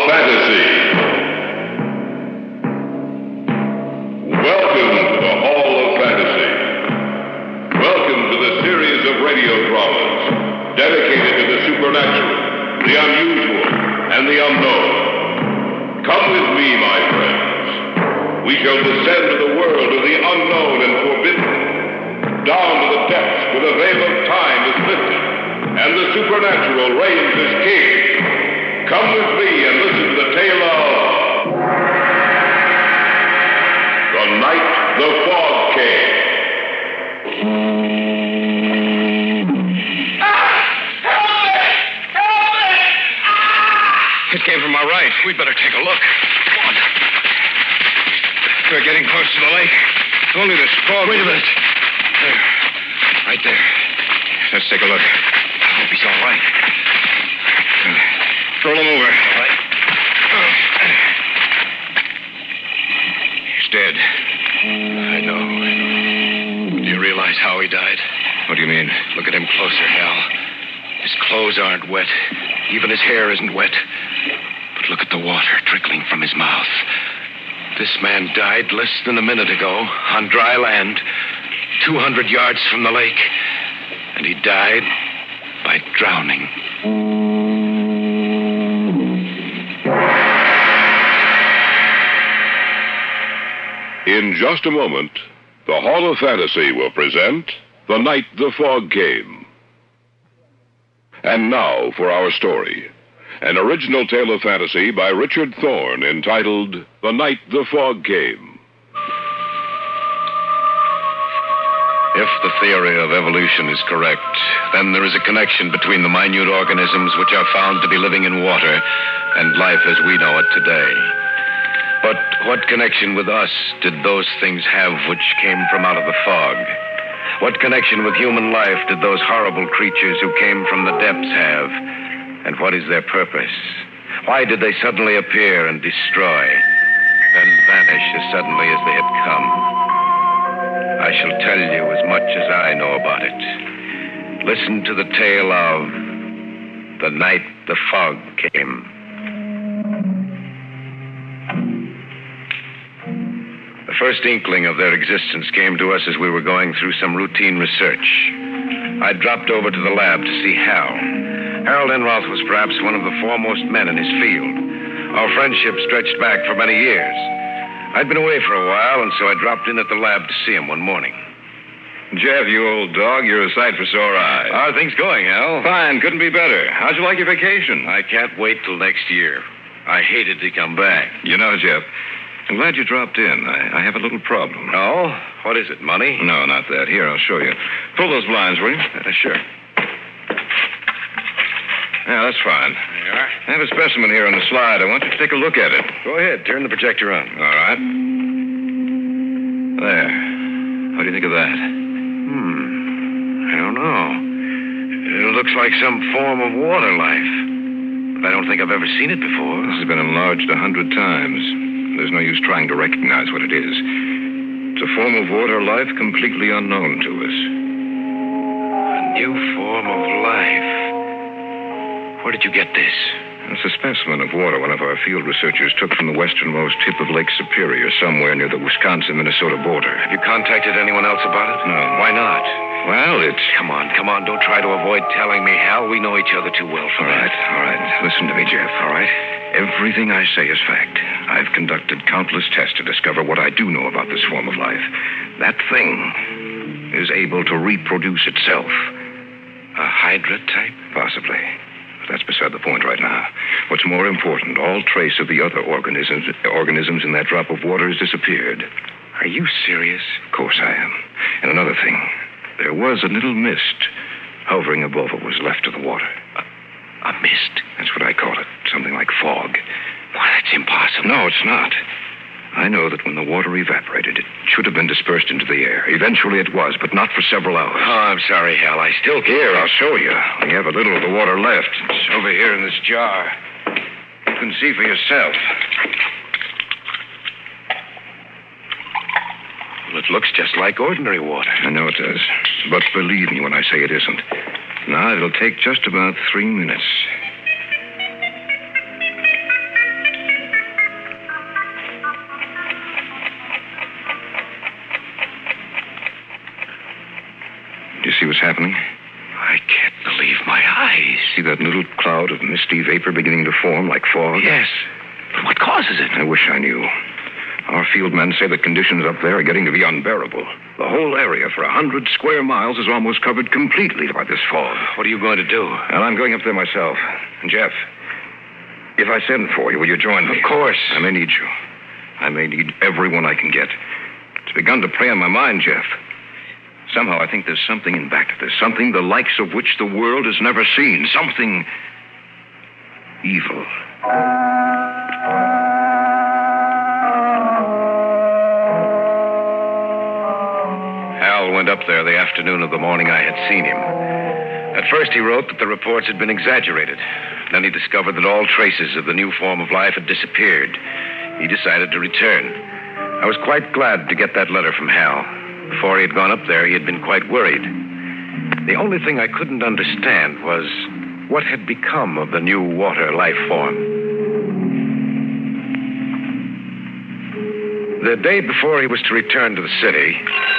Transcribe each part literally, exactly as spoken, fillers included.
Fantasy. Welcome to the Hall of Fantasy. Welcome to the series of radio dramas dedicated to the supernatural, the unusual, and the unknown. Come with me, my friends. We shall descend to the world of the unknown and forbidden, down to the depths where the veil of time is lifted, and the supernatural reigns as king. Come with me and listen to the tale of The Night the Fog Came. It came from our right. We'd better take a look. Come on. We're getting close to the lake. Only this fog. Wait a minute. There. Right there. Let's take a look. I hope he's all right. Roll him over. All right. He's dead. I know, I know. Do you realize how he died? What do you mean? Look at him closer, Hal. His clothes aren't wet. Even his hair isn't wet. But look at the water trickling from his mouth. This man died less than a minute ago on dry land, two hundred yards from the lake. And he died by drowning. In just a moment, the Hall of Fantasy will present The Night the Fog Came. And now for our story. An original tale of fantasy by Richard Thorne entitled The Night the Fog Came. If the theory of evolution is correct, then there is a connection between the minute organisms which are found to be living in water and life as we know it today. But what connection with us did those things have which came from out of the fog? What connection with human life did those horrible creatures who came from the depths have? And what is their purpose? Why did they suddenly appear and destroy, then vanish as suddenly as they had come? I shall tell you as much as I know about it. Listen to the tale of The Night the Fog Came. The first inkling of their existence came to us as we were going through some routine research. I dropped over to the lab to see Hal. Harold Enroth was perhaps one of the foremost men in his field. Our friendship stretched back for many years. I'd been away for a while, and so I dropped in at the lab to see him one morning. Jeff, you old dog, you're a sight for sore eyes. How are things going, Hal? Fine, couldn't be better. How'd you like your vacation? I can't wait till next year. I hated to come back. You know, Jeff, I'm glad you dropped in. I, I have a little problem. Oh? What is it, money? No, not that. Here, I'll show you. Pull those blinds, will you? Uh, sure. Yeah, that's fine. There you are. I have a specimen here on the slide. I want you to take a look at it. Go ahead. Turn the projector on. All right. There. What do you think of that? Hmm. I don't know. It looks like some form of water life. But I don't think I've ever seen it before. This has been enlarged a hundred times. There's no use trying to recognize what it is. It's a form of water life completely unknown to us. A new form of life. Where did you get this? It's a specimen of water one of our field researchers took from the westernmost tip of Lake Superior, somewhere near the Wisconsin-Minnesota border. Have you contacted anyone else about it? No. Why not? Well, it's... Come on, come on. Don't try to avoid telling me, Hal. We know each other too well for All that. right, all right. Listen to me, Jeff. All right. Everything I say is fact. I've conducted countless tests to discover what I do know about this form of life. That thing is able to reproduce itself. A Hydra type? Possibly. But that's beside the point right now. What's more important, all trace of the other organisms organisms in that drop of water has disappeared. Are you serious? Of course I am. And another thing. There was a little mist hovering above what was left of the water. A, a mist? That's what I call it. Something like fog. Why, that's impossible. No, it's not. I know that when the water evaporated, it should have been dispersed into the air. Eventually it was, but not for several hours. Oh, I'm sorry, Hal. I still can't. Here, I'll show you. We have a little of the water left. It's over here in this jar. You can see for yourself. Well, it looks just like ordinary water. I know it does. But believe me when I say it isn't. Now, it'll take just about three minutes. happening? I can't believe my eyes. See that little cloud of misty vapor beginning to form like fog? Yes. But what causes it? I wish I knew. Our field men say the conditions up there are getting to be unbearable. The whole area for a hundred square miles is almost covered completely by this fog. What are you going to do? Well, I'm going up there myself. And Jeff, if I send for you, will you join me? Of course. I may need you. I may need everyone I can get. It's begun to prey on my mind, Jeff. Somehow I think there's something in back of this. Something the likes of which the world has never seen. Something evil. Hal went up there the afternoon of the morning I had seen him. At first he wrote that the reports had been exaggerated. Then he discovered that all traces of the new form of life had disappeared. He decided to return. I was quite glad to get that letter from Hal. Before he had gone up there, he had been quite worried. The only thing I couldn't understand was what had become of the new water life form. The day before he was to return to the city...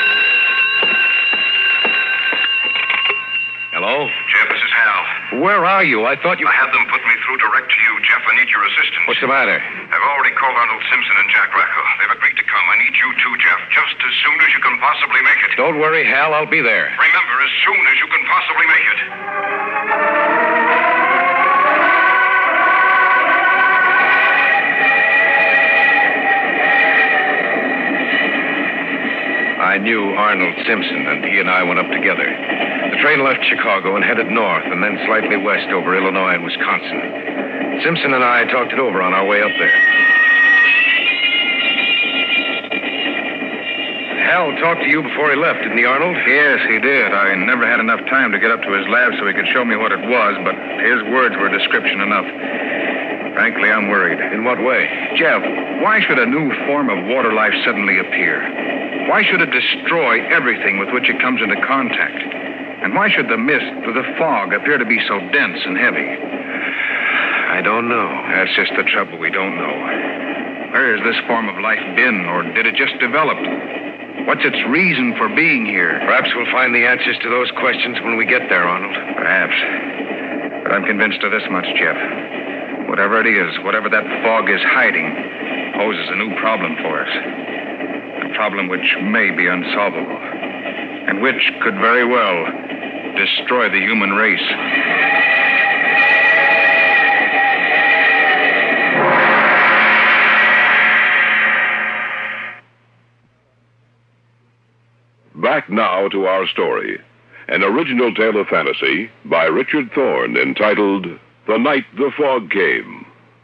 Hello? Jeff, this is Hal. Where are you? I thought you... I had them put me through direct to you, Jeff. I need your assistance. What's the matter? I've already called Arnold Simpson and Jack Racco. They've agreed to come. I need you too, Jeff, just as soon as you can possibly make it. Don't worry, Hal. I'll be there. Remember, as soon as you can possibly make it. I knew Arnold Simpson, and he and I went up together. The train left Chicago and headed north, and then slightly west over Illinois and Wisconsin. Simpson and I talked it over on our way up there. Hal talked to you before he left, didn't he, Arnold? Yes, he did. I never had enough time to get up to his lab so he could show me what it was, but his words were description enough. Frankly, I'm worried. In what way? Jeff, why should a new form of water life suddenly appear? Why should it destroy everything with which it comes into contact? And why should the mist or the fog appear to be so dense and heavy? I don't know. That's just the trouble. We don't know. Where has this form of life been, or did it just develop? What's its reason for being here? Perhaps we'll find the answers to those questions when we get there, Arnold. Perhaps. But I'm convinced of this much, Jeff. Whatever it is, whatever that fog is hiding, poses a new problem for us. A problem which may be unsolvable, and which could very well destroy the human race. Back now to our story. An original tale of fantasy by Richard Thorne entitled The Night the Fog Came.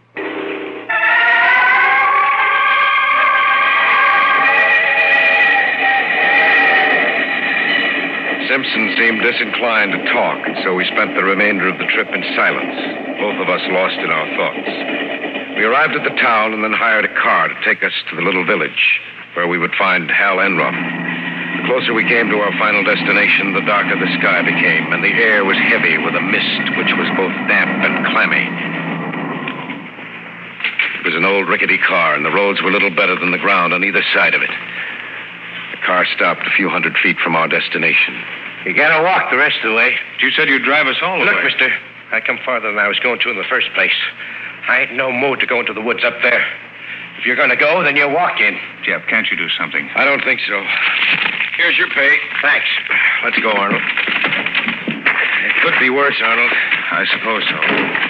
Simpson seemed disinclined to talk, and so we spent the remainder of the trip in silence, both of us lost in our thoughts. We arrived at the town and then hired a car to take us to the little village, where we would find Hal Enrum. The closer we came to our final destination, the darker the sky became, and the air was heavy with a mist which was both damp and clammy. It was an old rickety car, and the roads were little better than the ground on either side of it. The car stopped a few hundred feet from our destination. You gotta walk the rest of the way. You said you'd drive us all the Look, way. mister, I come farther than I was going to in the first place. I ain't no mood to go into the woods up there. If you're gonna go, then you walk in. Jeff, can't you do something? I don't think so. Here's your pay. Thanks. Let's go, Arnold. It could be worse, Arnold. I suppose so.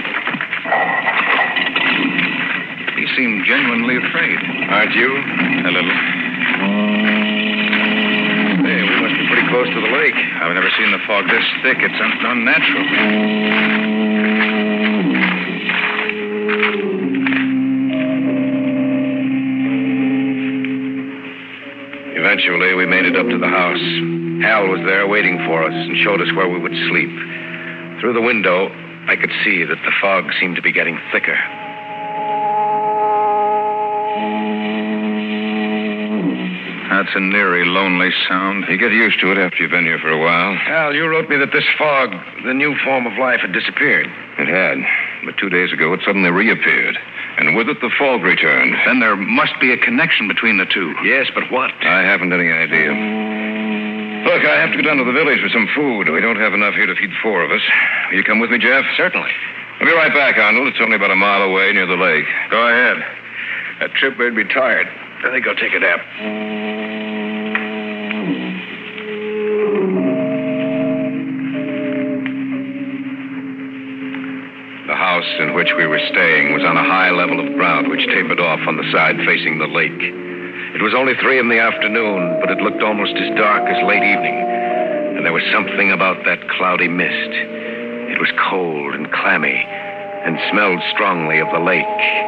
He seemed genuinely afraid. Aren't you? A little. Hey, we must be pretty close to the lake. I've never seen the fog this thick. It's un- unnatural. Eventually, we made it up to the house. Hal was there waiting for us and showed us where we would sleep. Through the window, I could see that the fog seemed to be getting thicker. That's an eerie, lonely sound. You get used to it after you've been here for a while. Hal, you wrote me that this fog, the new form of life, had disappeared. It had. But two days ago, it suddenly reappeared. And with it, the fog returned. Then there must be a connection between the two. Yes, but what? I haven't any idea. Look, I have to go down to the village for some food. We don't have enough here to feed four of us. Will you come with me, Jeff? Certainly. I'll be right back, Arnold. It's only about a mile away near the lake. Go ahead. That trip made me tired. I think I'll take a nap. The house in which we were staying was on a high level of ground which tapered off on the side facing the lake. It was only three in the afternoon, but it looked almost as dark as late evening. And there was something about that cloudy mist. It was cold and clammy and smelled strongly of the lake.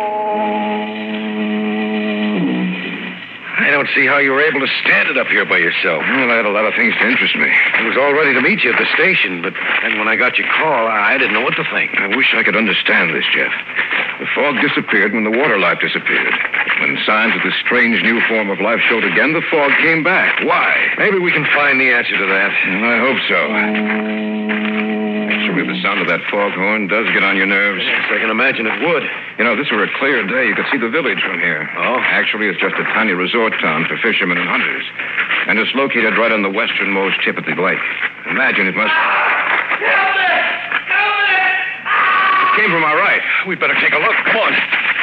I don't see how you were able to stand it up here by yourself. Well, I had a lot of things to interest me. I was all ready to meet you at the station, but then when I got your call, I didn't know what to think. I wish I could understand this, Jeff. The fog disappeared when the water life disappeared. When signs of this strange new form of life showed again, the fog came back. Why? Maybe we can find the answer to that. Well, I hope so. Actually, the sound of that foghorn does get on your nerves. Yes, I can imagine it would. You know, if this were a clear day, you could see the village from here. Oh? Actually, it's just a tiny resort town for fishermen and hunters. And it's located right on the westernmost tip of the lake. Imagine it must... Help me! Help me! It came from our right. We'd better take a look. Come on.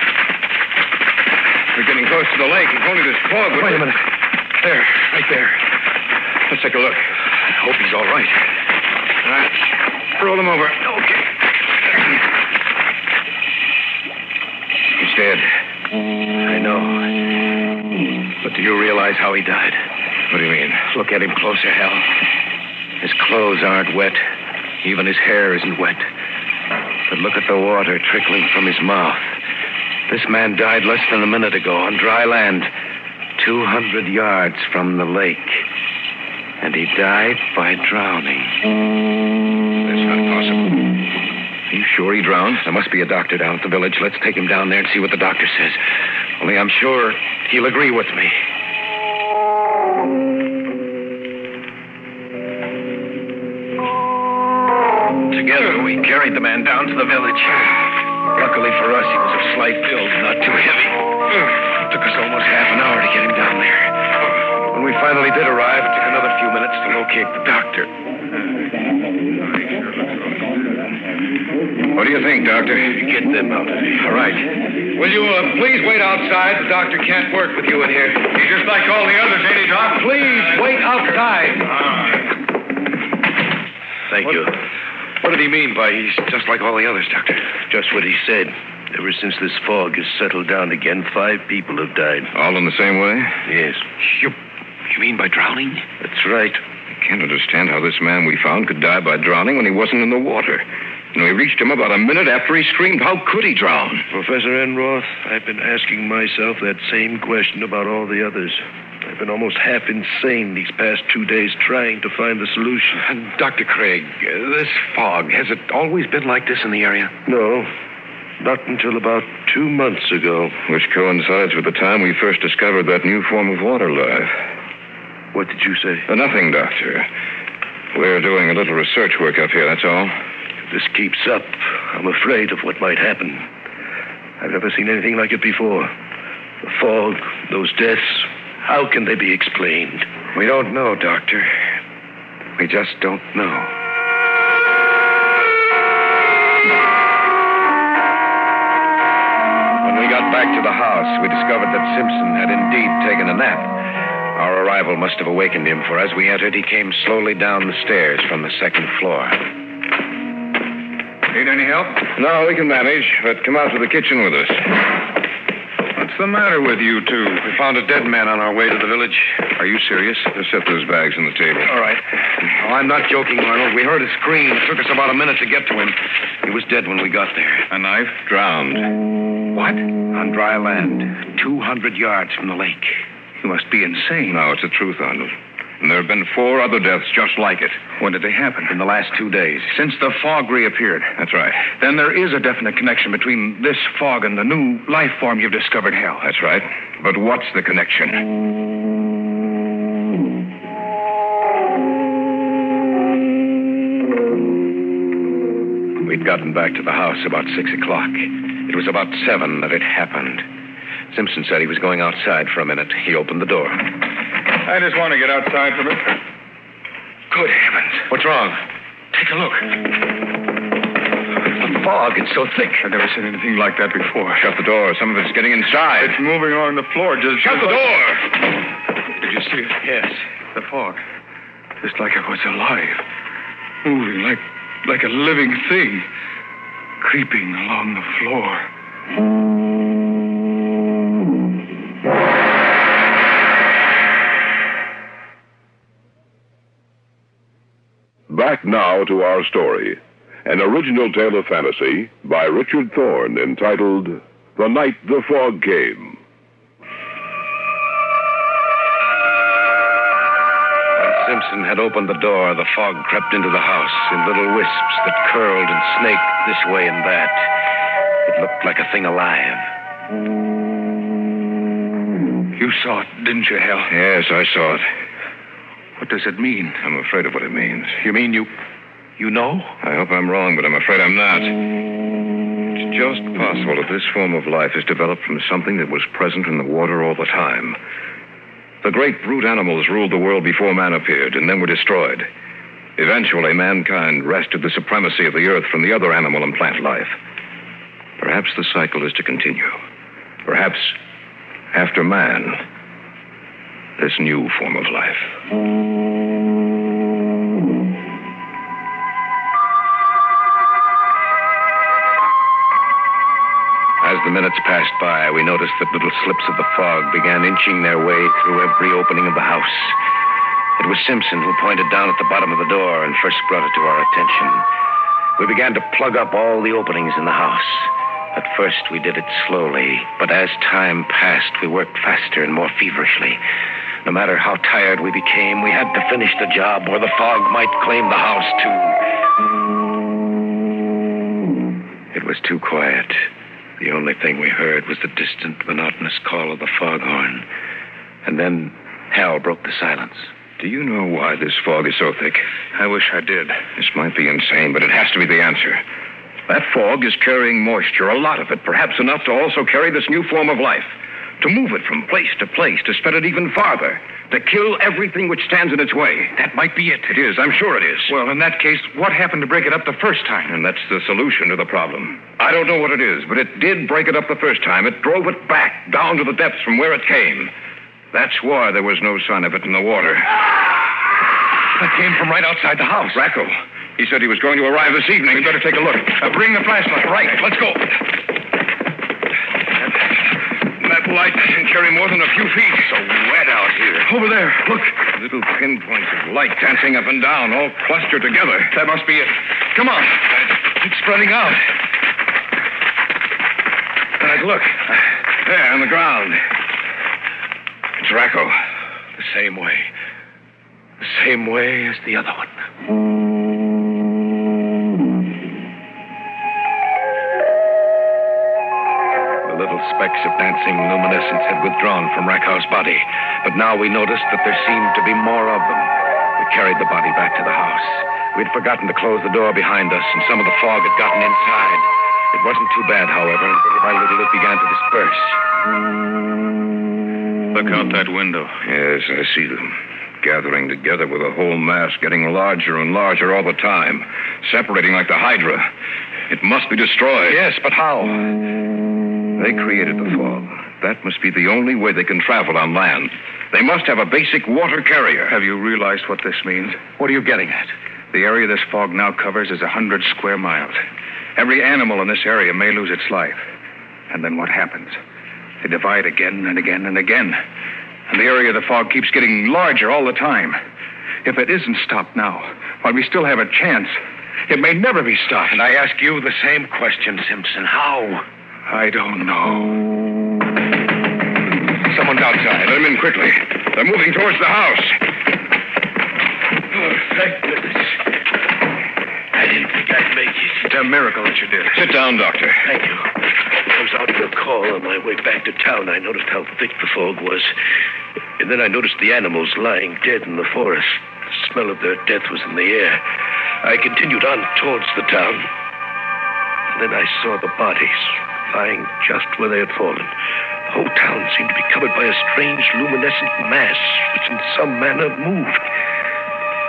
We're getting close to the lake. If only this fog would... Wait a minute. There, right there. Let's take a look. I hope he's all right. All right. Roll him over. Okay. He's dead. I know. But do you realize how he died? What do you mean? Look at him closer, Hal. His clothes aren't wet. Even his hair isn't wet. But look at the water trickling from his mouth. This man died less than a minute ago on dry land, two hundred yards from the lake. And he died by drowning. That's not possible. Are you sure he drowned? There must be a doctor down at the village. Let's take him down there and see what the doctor says. Only I'm sure he'll agree with me. Together, we carried the man down to the village. Luckily for us, he was of slight build, not too heavy. It took us almost half an hour to get him down there. When we finally did arrive, it took another few minutes to locate the doctor. What do you think, Doctor? Get them out of here. All right. Will you uh, please wait outside? The doctor can't work with you in here. He's just like all the others, ain't he, Doc? Please wait outside. Thank What- you. What did he mean by he's just like all the others, Doctor? Just what he said. Ever since this fog has settled down again, five people have died. All in the same way? Yes, You, you mean by drowning? that's right. I can't understand how this man we found could die by drowning when he wasn't in the water. And we reached him about a minute after he screamed. How could he drown? Professor Enroth, I've been asking myself that same question about all the others. I've been almost half insane these past two days trying to find the solution. And Doctor Craig, uh, this fog, has it always been like this in the area? No, not until about two months ago. Which coincides with the time we first discovered that new form of water life. What did you say? Uh, nothing, Doctor. We're doing a little research work up here, that's all. If this keeps up, I'm afraid of what might happen. I've never seen anything like it before. The fog, those deaths, how can they be explained? We don't know, Doctor. We just don't know. When we got back to the house, we discovered that Simpson had indeed taken a nap. Our arrival must have awakened him, for as we entered, he came slowly down the stairs from the second floor. Need any help? No, we can manage, but come out to the kitchen with us. What's the matter with you two? We found a dead man on our way to the village. Are you serious? Just set those bags on the table. All right. Oh, I'm not joking, Arnold. We heard a scream. It took us about a minute to get to him. He was dead when we got there. A knife? Drowned. What? On dry land, two hundred yards from the lake. You must be insane. No, it's the truth, Arnold. And there have been four other deaths just like it. When did they happen? In the last two days. Since the fog reappeared. That's right. Then there is a definite connection between this fog and the new life form you've discovered, Hal. That's right. But what's the connection? We'd gotten back to the house about six o'clock. It was about seven that it happened. Simpson said he was going outside for a minute. He opened the door. I just want to get outside for a minute. Good heavens. What's wrong? Take a look. The fog, it's so thick. I've never seen anything like that before. Shut the door. Some of it's getting inside. It's moving along the floor. Just Shut the like... door! Did you see it? Yes. The fog. Just like it was alive. Moving like like a living thing. Creeping along the floor. Back now to our story. An original tale of fantasy by Richard Thorne entitled The Night the Fog Came. When Simpson had opened the door, the fog crept into the house in little wisps that curled and snaked this way and that. It looked like a thing alive. You saw it, didn't you, Hal? Yes, I saw it. What does it mean? I'm afraid of what it means. You mean you... you know? I hope I'm wrong, but I'm afraid I'm not. It's just possible that this form of life is developed from something that was present in the water all the time. The great brute animals ruled the world before man appeared and then were destroyed. Eventually, mankind wrested the supremacy of the earth from the other animal and plant life. Perhaps the cycle is to continue. Perhaps, after man, this new form of life. As the minutes passed by, we noticed that little slips of the fog began inching their way through every opening of the house. It was Simpson who pointed down at the bottom of the door and first brought it to our attention. We began to plug up all the openings in the house. At first, we did it slowly, but as time passed, we worked faster and more feverishly. No matter how tired we became, we had to finish the job or the fog might claim the house, too. It was too quiet. The only thing we heard was the distant, monotonous call of the foghorn. And then Hal broke the silence. Do you know why this fog is so thick? I wish I did. This might be insane, but it has to be the answer. That fog is carrying moisture, a lot of it, perhaps enough to also carry this new form of life. To move it from place to place, to spread it even farther, to kill everything which stands in its way. That might be it. It is, I'm sure it is. Well, in that case, what happened to break it up the first time? And that's the solution to the problem. I don't know what it is, but it did break it up the first time. It drove it back, down to the depths from where it came. That's why there was no sign of it in the water. That came from right outside the house. Racco. He said he was going to arrive this evening. We better take a look. Uh, bring the flashlight. Right, let's go. That light can carry more than a few feet. So wet out here. Over there, look. Little pinpoints of light dancing up and down, all clustered together. That must be it. Come on. It's spreading out. Right, look. There, on the ground. It's Racco. The same way. The same way as the other one. The little specks of dancing luminescence had withdrawn from Racco's body, but now we noticed that there seemed to be more of them. We carried the body back to the house. We'd forgotten to close the door behind us, and some of the fog had gotten inside. It wasn't too bad, however, and little by little it began to disperse. Look out that window. Yes, I see them. Gathering together with a whole mass, getting larger and larger all the time. Separating like the Hydra. It must be destroyed. Yes, but how? They created the fog. That must be the only way they can travel on land. They must have a basic water carrier. Have you realized what this means? What are you getting at? The area this fog now covers is a hundred square miles. Every animal in this area may lose its life. And then what happens? They divide again and again and again. And the area of the fog keeps getting larger all the time. If it isn't stopped now, while we still have a chance, it may never be stopped. And I ask you the same question, Simpson. How? I don't know. Someone's outside. Let them in quickly. They're moving towards the house. Oh, thank goodness. I didn't think I'd make it. It's a miracle that you did. Sit down, Doctor. Thank you. I was out for a call on my way back to town. I noticed how thick the fog was. And then I noticed the animals lying dead in the forest. The smell of their death was in the air. I continued on towards the town. And then I saw the bodies lying just where they had fallen. The whole town seemed to be covered by a strange luminescent mass which in some manner moved.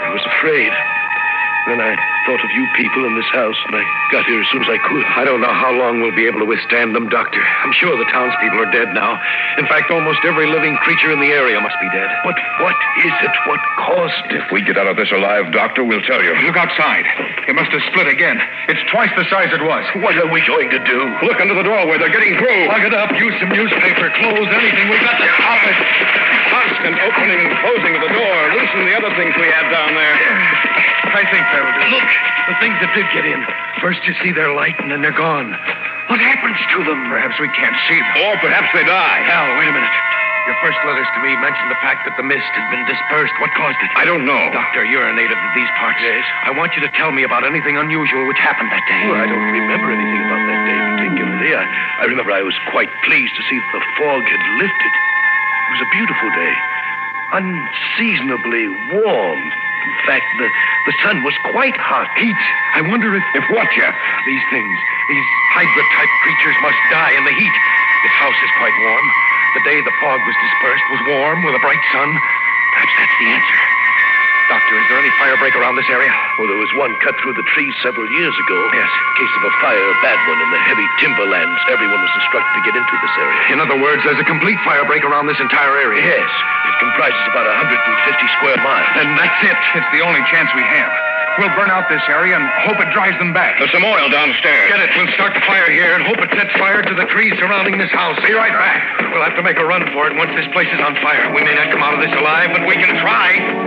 I was afraid. Then I thought of you people in this house, and I got here as soon as I could. I don't know how long we'll be able to withstand them, Doctor. I'm sure the townspeople are dead now. In fact, almost every living creature in the area must be dead. But what is it? What caused it? If we get out of this alive, Doctor, we'll tell you. Look outside. It must have split again. It's twice the size it was. What are we going to do? Look under the doorway. They're getting through. Plug it up. Use some newspaper, clothes, anything. We've got to stop it. Constant opening and closing of the door. Loosen the other things we have down there. I think that'll do. Look, the things that did get in. First you see their light, and then they're gone. What happens to them? Perhaps we can't see them. Or perhaps they die. Al, wait a minute. Your first letters to me mentioned the fact that the mist had been dispersed. What caused it? I don't know. Doctor, you're a native of these parts. Yes. I want you to tell me about anything unusual which happened that day. Well, I don't remember anything about that day particularly. I, I remember I was quite pleased to see that the fog had lifted. It was a beautiful day. Unseasonably warm. In fact, the, the sun was quite hot. Heat. I wonder if... If what, Jeff? These things, these hybrid-type creatures must die in the heat. This house is quite warm. The day the fog was dispersed was warm with a bright sun. Perhaps that's the answer. Doctor, is there any fire break around this area? Well, there was one cut through the trees several years ago. Yes. Case of a fire, a bad one, in the heavy timberlands. Everyone was instructed to get into this area. In other words, there's a complete fire break around this entire area. Yes. It comprises about one hundred fifty square miles. And that's it. It's the only chance we have. We'll burn out this area and hope it drives them back. There's some oil downstairs. Get it. We'll start the fire here and hope it sets fire to the trees surrounding this house. Be right back. We'll have to make a run for it once this place is on fire. We may not come out of this alive, but we can try.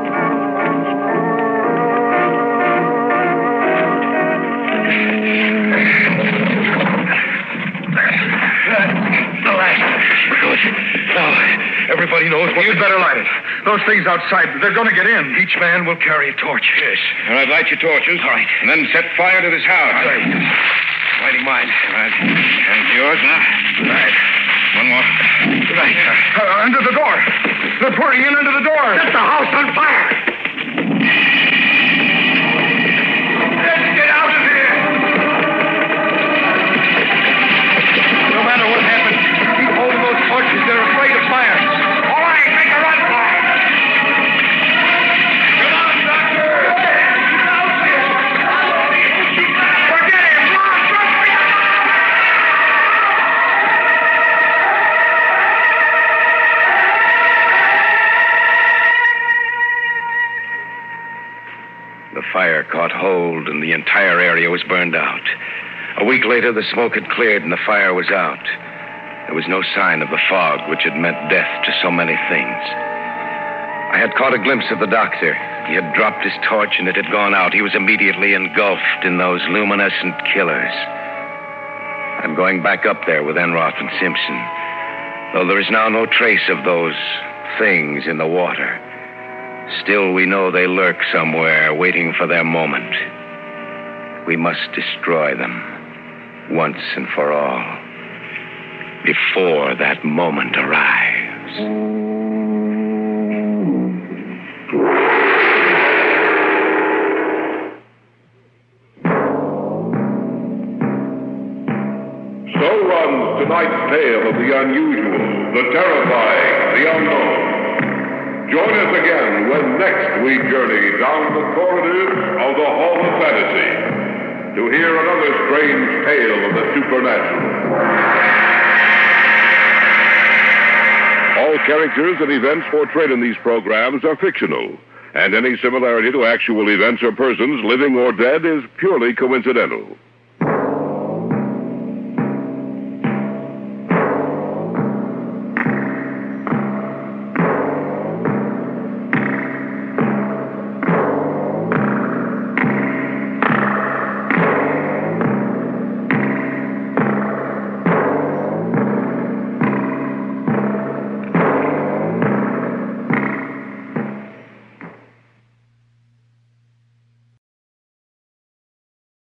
The last. Good. Now, everybody knows what... You'd better light it. Those things outside, they're going to get in. Each man will carry a torch. Yes. All right, light your torches. All right. And then set fire to this house. All right. Lighting mine. All right. And yours now. Right. One more. Right. Uh, under the door. They're pouring in under the door. Set the house on fire. Let's get out of here. No matter what happens, keep holding those torches. They're afraid of fire. All right, make a run for it. Come on, Doctor. Get out there. Forget him. Come on, run for your life. The fire caught hold, and the entire area was burned out. A week later, the smoke had cleared, and the fire was out. There was no sign of the fog, which had meant death to so many things. I had caught a glimpse of the doctor. He had dropped his torch, and it had gone out. He was immediately engulfed in those luminescent killers. I'm going back up there with Enroth and Simpson, though there is now no trace of those things in the water. Still, we know they lurk somewhere, waiting for their moment. We must destroy them, once and for all, before that moment arrives. So runs tonight's tale of the unusual, the terrifying, the unknown. Join us again when next we journey down the corridors of the Hall of Fantasy to hear another strange tale of the supernatural. All characters and events portrayed in these programs are fictional, and any similarity to actual events or persons, living or dead, is purely coincidental.